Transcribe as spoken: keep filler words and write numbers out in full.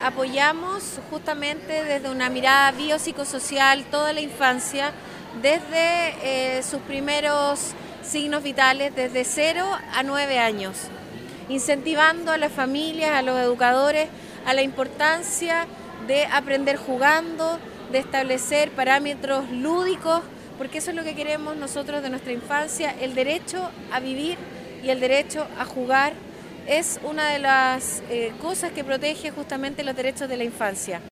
apoyamos justamente desde una mirada biopsicosocial toda la infancia, desde eh, sus primeros signos vitales, desde cero a nueve años, incentivando a las familias, a los educadores, a la importancia de aprender jugando, de establecer parámetros lúdicos, porque eso es lo que queremos nosotros de nuestra infancia, el derecho a vivir y el derecho a jugar es una de las eh, cosas que protege justamente los derechos de la infancia.